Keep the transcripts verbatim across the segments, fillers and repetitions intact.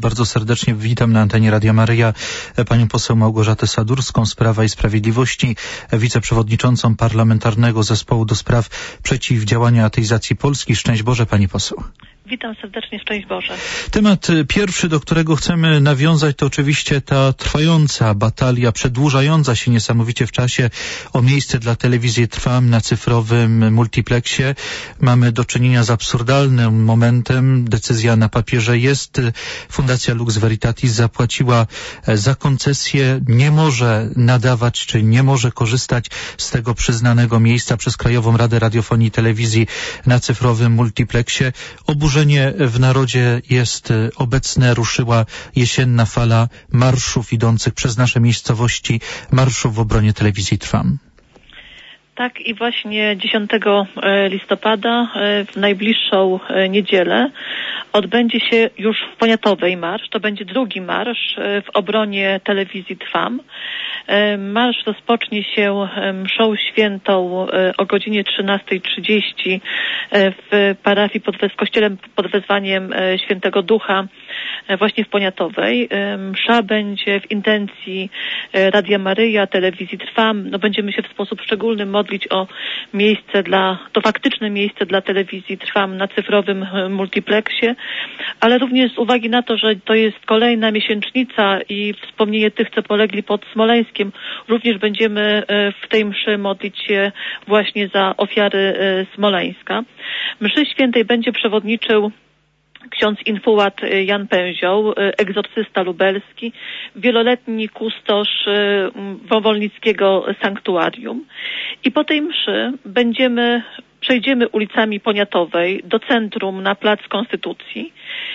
Bardzo serdecznie witam na antenie Radia Maryja panią poseł Małgorzatę Sadurską z Prawa i Sprawiedliwości, wiceprzewodniczącą Parlamentarnego Zespołu do Spraw Przeciwdziałania Ateizacji Polski. Szczęść Boże, pani poseł. Witam serdecznie, szczęść Boże. Temat pierwszy, do którego chcemy nawiązać, to oczywiście ta trwająca batalia, przedłużająca się niesamowicie w czasie o miejsce dla telewizji Trwam na cyfrowym multiplexie. Mamy do czynienia z absurdalnym momentem. Decyzja na papierze jest. Fundacja Lux Veritatis zapłaciła za koncesję. Nie może nadawać, czy nie może korzystać z tego przyznanego miejsca przez Krajową Radę Radiofonii i Telewizji na cyfrowym multiplexie. Oburzenie w narodzie jest obecne. Ruszyła jesienna fala marszów idących przez nasze miejscowości, marszów w obronie telewizji Trwam. Tak, i właśnie dziesiątego listopada w najbliższą niedzielę odbędzie się już w Poniatowej marsz. To będzie drugi marsz w obronie telewizji Trwam. Marsz rozpocznie się mszą świętą o godzinie trzynastej trzydzieści w parafii pod, w kościele pod wezwaniem Świętego Ducha właśnie w Poniatowej. Msza będzie w intencji Radia Maryja, telewizji Trwam. No, będziemy się w sposób szczególny modlić o miejsce dla, to faktyczne miejsce dla telewizji Trwam na cyfrowym multiplexie, ale również z uwagi na to, że to jest kolejna miesięcznica i wspomnienie tych, co polegli pod Smoleńskiem, również będziemy w tej mszy modlić się właśnie za ofiary Smoleńska. Mszy świętej będzie przewodniczył ksiądz infułat Jan Pęzioł, egzorcysta lubelski, wieloletni kustosz Wawolnickiego sanktuarium. I po tej mszy będziemy, przejdziemy ulicami Poniatowej do centrum na Plac Konstytucji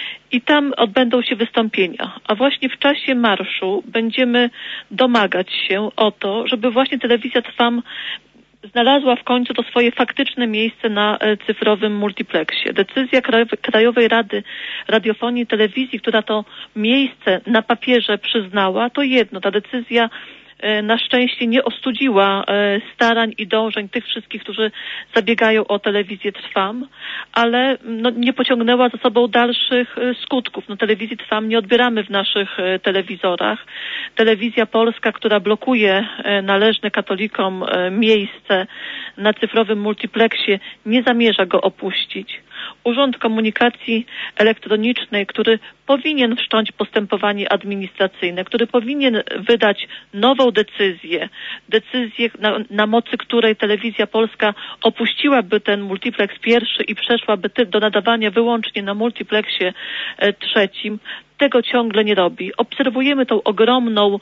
i tam odbędą się wystąpienia. A właśnie w czasie marszu będziemy domagać się o to, żeby właśnie telewizja Trwam znalazła w końcu to swoje faktyczne miejsce na cyfrowym multiplexie. Decyzja Krajowej Rady Radiofonii i Telewizji, która to miejsce na papierze przyznała, to jedno. Ta decyzja na szczęście nie ostudziła starań i dążeń tych wszystkich, którzy zabiegają o telewizję Trwam, ale no, nie pociągnęła za sobą dalszych skutków. No, telewizji Trwam nie odbieramy w naszych telewizorach. Telewizja Polska, która blokuje należne katolikom miejsce na cyfrowym multiplexie, nie zamierza go opuścić. Urząd Komunikacji Elektronicznej, który powinien wszcząć postępowanie administracyjne, który powinien wydać nową decyzję, decyzję na, na mocy której Telewizja Polska opuściłaby ten multiplex pierwszy i przeszłaby do nadawania wyłącznie na multiplexie e, trzecim, tego ciągle nie robi. Obserwujemy tą ogromną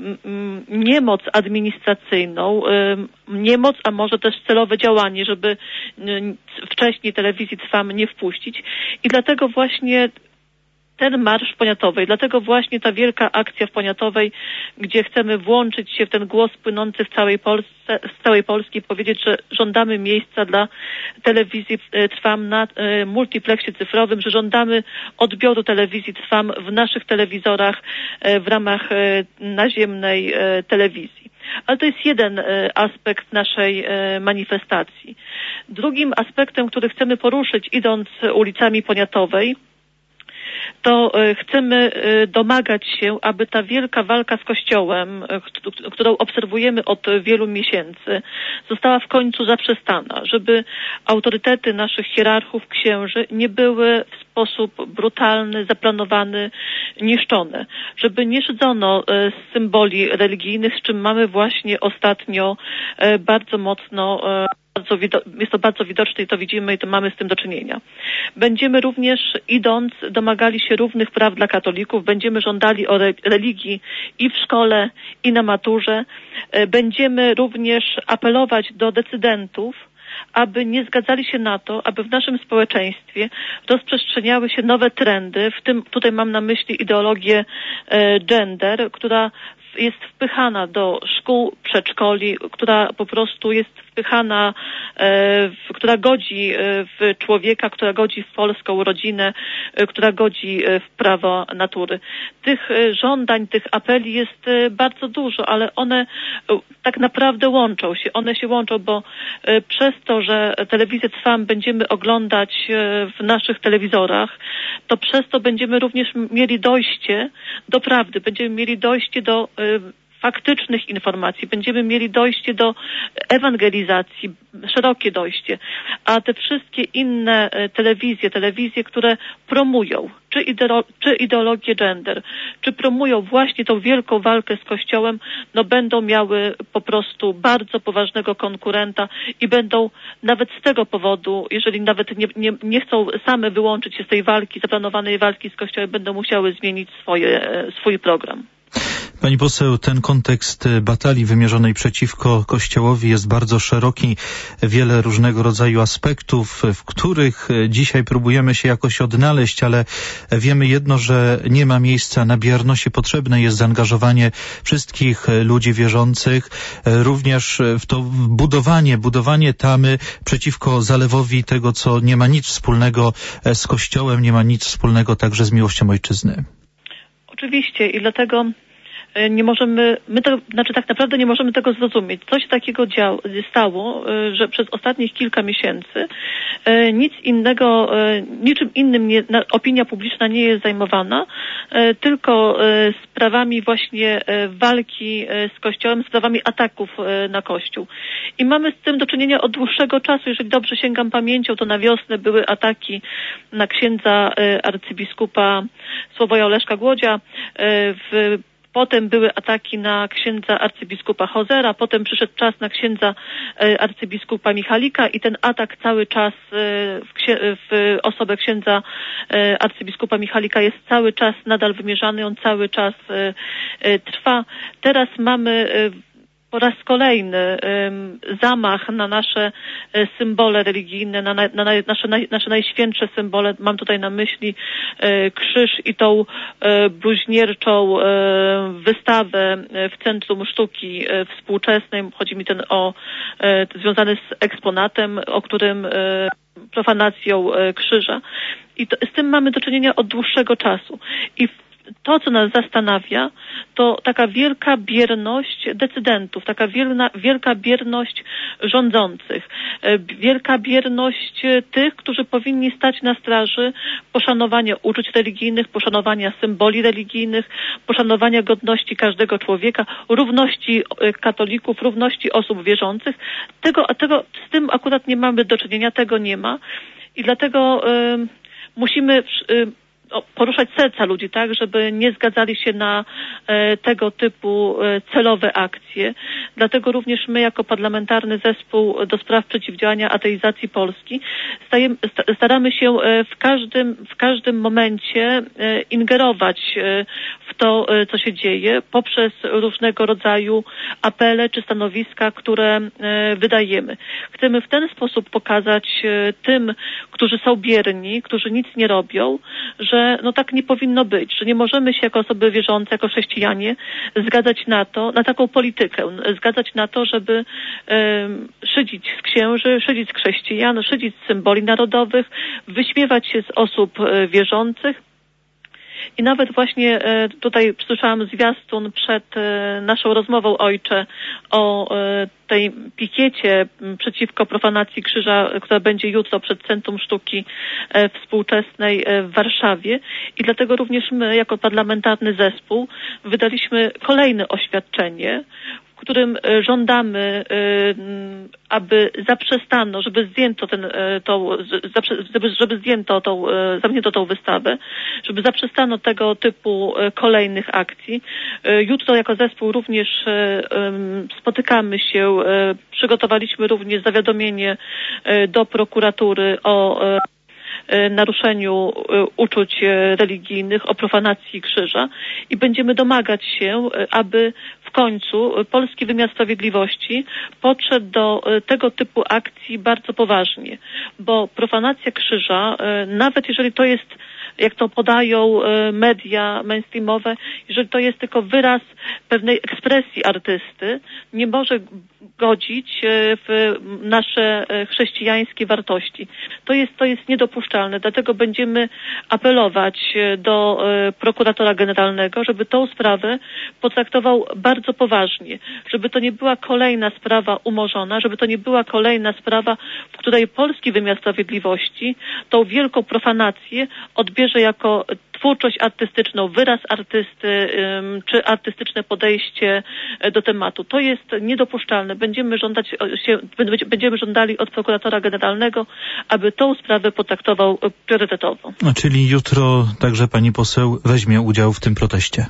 mm, niemoc administracyjną, y, niemoc, a może też celowe działanie, żeby y, wcześniej telewizji Trwam nie wpuścić. I dlatego właśnie ten marsz w Poniatowej, dlatego właśnie ta wielka akcja w Poniatowej, gdzie chcemy włączyć się w ten głos płynący w całej Polsce, z całej Polski i powiedzieć, że żądamy miejsca dla telewizji Trwam na e, multiplexie cyfrowym, że żądamy odbioru telewizji Trwam w naszych telewizorach e, w ramach e, naziemnej e, telewizji. Ale to jest jeden e, aspekt naszej e, manifestacji. Drugim aspektem, który chcemy poruszyć, idąc ulicami Poniatowej, to chcemy domagać się, aby ta wielka walka z Kościołem, którą obserwujemy od wielu miesięcy, została w końcu zaprzestana, żeby autorytety naszych hierarchów, księży nie były w sposób brutalny, zaplanowany, niszczone, żeby nie szydzono symboli religijnych, z czym mamy właśnie ostatnio bardzo mocno Bardzo jest to bardzo widoczne i to widzimy i to mamy z tym do czynienia. Będziemy również, idąc, domagali się równych praw dla katolików, będziemy żądali o religii i w szkole, i na maturze. Będziemy również apelować do decydentów, aby nie zgadzali się na to, aby w naszym społeczeństwie rozprzestrzeniały się nowe trendy, w tym tutaj mam na myśli ideologię e, gender, która jest wpychana do szkół, przedszkoli, która po prostu jest wpychana wypychana, e, która godzi w człowieka, która godzi w polską rodzinę, e, która godzi w prawo natury. Tych e, żądań, tych apeli jest e, bardzo dużo, ale one e, tak naprawdę łączą się. One się łączą, bo e, przez to, że telewizję Trwam będziemy oglądać e, w naszych telewizorach, to przez to będziemy również mieli dojście do prawdy, będziemy mieli dojście do y, faktycznych informacji, będziemy mieli dojście do ewangelizacji, szerokie dojście, a te wszystkie inne y, telewizje, telewizje, które promują czy, ideolo- czy ideologię gender, czy promują właśnie tą wielką walkę z Kościołem, no będą miały po prostu bardzo poważnego konkurenta i będą nawet z tego powodu, jeżeli nawet nie, nie, nie chcą same wyłączyć się z tej walki, zaplanowanej walki z Kościołem, będą musiały zmienić swoje, swój program. Pani poseł, ten kontekst batalii wymierzonej przeciwko Kościołowi jest bardzo szeroki, wiele różnego rodzaju aspektów, w których dzisiaj próbujemy się jakoś odnaleźć, ale wiemy jedno, że nie ma miejsca na bierność, potrzebne jest zaangażowanie wszystkich ludzi wierzących, również w to budowanie, budowanie tamy przeciwko zalewowi tego, co nie ma nic wspólnego z Kościołem, nie ma nic wspólnego także z miłością ojczyzny. Oczywiście i dlatego nie możemy, my to, znaczy tak naprawdę nie możemy tego zrozumieć. Co się takiego działo, stało, że przez ostatnich kilka miesięcy nic innego, niczym innym nie, opinia publiczna nie jest zajmowana, tylko sprawami właśnie walki z Kościołem, sprawami ataków na Kościół. I mamy z tym do czynienia od dłuższego czasu. Jeżeli dobrze sięgam pamięcią, to na wiosnę były ataki na księdza arcybiskupa Sławoja Oleszka Głodzia, w Potem były ataki na księdza arcybiskupa Hozera, potem przyszedł czas na księdza e, arcybiskupa Michalika i ten atak cały czas e, w, księ- w osobę księdza e, arcybiskupa Michalika jest cały czas nadal wymierzany, on cały czas e, e, trwa. Teraz mamy e, po raz kolejny um, zamach na nasze e, symbole religijne, na, na, na nasze, na, nasze najświętsze symbole. Mam tutaj na myśli e, krzyż i tą e, bluźnierczą e, wystawę w Centrum Sztuki e, Współczesnej. Chodzi mi ten o e, związany z eksponatem, o którym e, profanacją e, krzyża. I to, z tym mamy do czynienia od dłuższego czasu. I to, co nas zastanawia, to taka wielka bierność decydentów, taka wielna, wielka bierność rządzących, wielka bierność tych, którzy powinni stać na straży poszanowania uczuć religijnych, poszanowania symboli religijnych, poszanowania godności każdego człowieka, równości katolików, równości osób wierzących. Tego, tego, z tym akurat nie mamy do czynienia, tego nie ma i dlatego y, musimy y, poruszać serca ludzi, tak, żeby nie zgadzali się na e, tego typu e, celowe akcje. Dlatego również my jako parlamentarny zespół do spraw przeciwdziałania ateizacji Polski stajemy, sta, staramy się e, w każdym, w każdym momencie e, ingerować e, w to, e, co się dzieje poprzez różnego rodzaju apele czy stanowiska, które e, wydajemy. Chcemy w ten sposób pokazać e, tym, którzy są bierni, którzy nic nie robią, że no tak nie powinno być, że nie możemy się jako osoby wierzące, jako chrześcijanie zgadzać na to, na taką politykę, zgadzać na to, żeby um, szydzić z księży, szydzić z chrześcijan, szydzić z symboli narodowych, wyśmiewać się z osób e, wierzących. I nawet właśnie e, tutaj słyszałam zwiastun przed e, naszą rozmową, ojcze, o e, tej pikiecie przeciwko profanacji krzyża, która będzie jutro przed Centrum Sztuki e, Współczesnej e, w Warszawie. I dlatego również my, jako parlamentarny zespół, wydaliśmy kolejne oświadczenie, w którym żądamy, aby zaprzestano, żeby zdjęto ten, tą, żeby, żeby zdjęto tą, zamknięto tą wystawę, żeby zaprzestano tego typu kolejnych akcji. Jutro jako zespół również spotykamy się, przygotowaliśmy również zawiadomienie do prokuratury o naruszeniu uczuć religijnych, o profanacji krzyża i będziemy domagać się, aby w końcu polski wymiar sprawiedliwości podszedł do tego typu akcji bardzo poważnie, bo profanacja krzyża, nawet jeżeli to jest jak to podają media mainstreamowe, jeżeli to jest tylko wyraz pewnej ekspresji artysty, nie może godzić w nasze chrześcijańskie wartości. To jest, to jest niedopuszczalne, dlatego będziemy apelować do prokuratora generalnego, żeby tą sprawę potraktował bardzo poważnie, żeby to nie była kolejna sprawa umorzona, żeby to nie była kolejna sprawa, w której polski wymiar sprawiedliwości tą wielką profanację odbierze jako twórczość artystyczną, wyraz artysty czy artystyczne podejście do tematu. To jest niedopuszczalne. Będziemy żądać się, będziemy żądali od prokuratora generalnego, aby tą sprawę potraktował priorytetowo. Czyli jutro także pani poseł weźmie udział w tym proteście?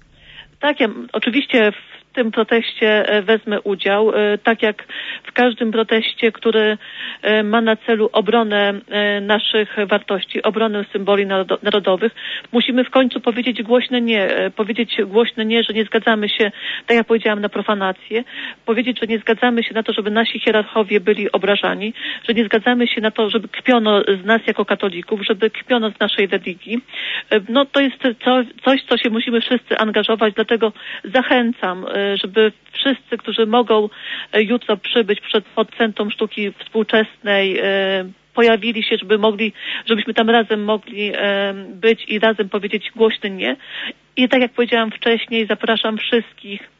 Tak, ja oczywiście w tym proteście wezmę udział, tak jak w każdym proteście, który ma na celu obronę naszych wartości, obronę symboli narodowych. Musimy w końcu powiedzieć głośne nie, powiedzieć głośne nie, że nie zgadzamy się, tak jak powiedziałam, na profanację, powiedzieć, że nie zgadzamy się na to, żeby nasi hierarchowie byli obrażani, że nie zgadzamy się na to, żeby kpiono z nas jako katolików, żeby kpiono z naszej religii. No to jest coś, co się musimy wszyscy angażować, dlatego zachęcam, żeby wszyscy, którzy mogą jutro przybyć przed pod Centrum Sztuki Współczesnej, pojawili się, żeby mogli, żebyśmy tam razem mogli być i razem powiedzieć głośny nie. I tak jak powiedziałam wcześniej, zapraszam wszystkich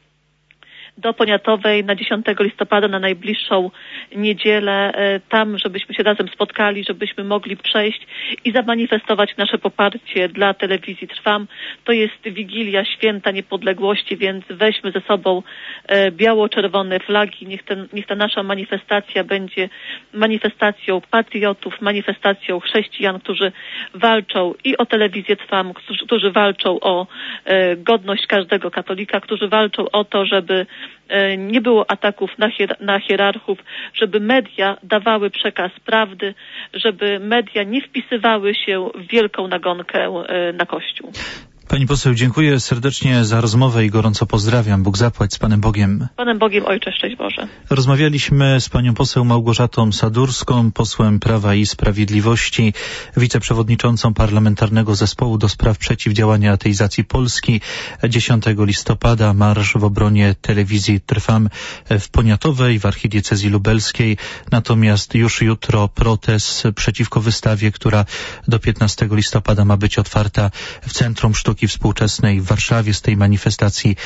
do Poniatowej na dziesiątego listopada, na najbliższą niedzielę, tam, żebyśmy się razem spotkali, żebyśmy mogli przejść i zamanifestować nasze poparcie dla telewizji Trwam. To jest Wigilia Święta Niepodległości, więc weźmy ze sobą biało-czerwone flagi. Niech, ten, niech ta nasza manifestacja będzie manifestacją patriotów, manifestacją chrześcijan, którzy walczą i o telewizję Trwam, którzy, którzy walczą o godność każdego katolika, którzy walczą o to, żeby nie było ataków na, hier- na hierarchów, żeby media dawały przekaz prawdy, żeby media nie wpisywały się w wielką nagonkę na Kościół. Pani poseł, dziękuję serdecznie za rozmowę i gorąco pozdrawiam. Bóg zapłać, z Panem Bogiem. Panem Bogiem, Ojcze, szczęść Boże. Rozmawialiśmy z panią poseł Małgorzatą Sadurską, posłem Prawa i Sprawiedliwości, wiceprzewodniczącą Parlamentarnego Zespołu do Spraw Przeciwdziałania Ateizacji Polski. dziesiątego listopada marsz w obronie telewizji Trwam w Poniatowej, w archidiecezji lubelskiej. Natomiast już jutro protest przeciwko wystawie, która do piętnastego listopada ma być otwarta w Centrum Sztuki Współczesnej w Warszawie. Z tej manifestacji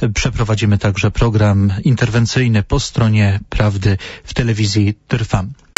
przeprowadzimy także program interwencyjny po stronie prawdy w telewizji Trwam.